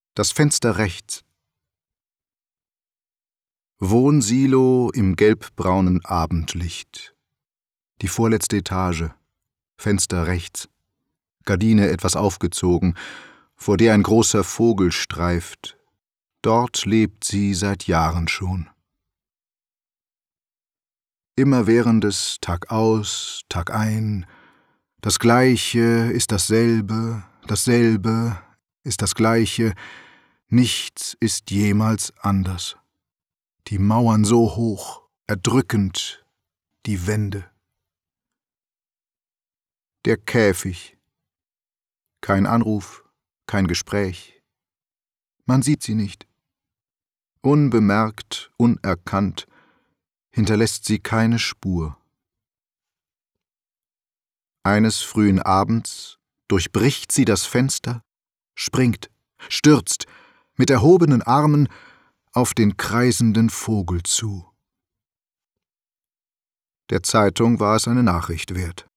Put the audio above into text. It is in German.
Das Fenster rechts. Wohnsilo im gelbbraunen Abendlicht. Die vorletzte Etage. Fenster rechts. Gardine etwas aufgezogen, vor der ein großer Vogel streift. Dort lebt sie seit Jahren schon. Immerwährendes Tag aus, Tag ein. Das Gleiche ist dasselbe ist das Gleiche. Nichts ist jemals anders. Die Mauern so hoch, erdrückend, die Wände. Der Käfig. Kein Anruf, kein Gespräch. Man sieht sie nicht. Unbemerkt, unerkannt, hinterlässt sie keine Spur. Eines frühen Abends durchbricht sie das Fenster, springt, stürzt, mit erhobenen Armen auf den kreisenden Vogel zu. Der Zeitung war es eine Nachricht wert.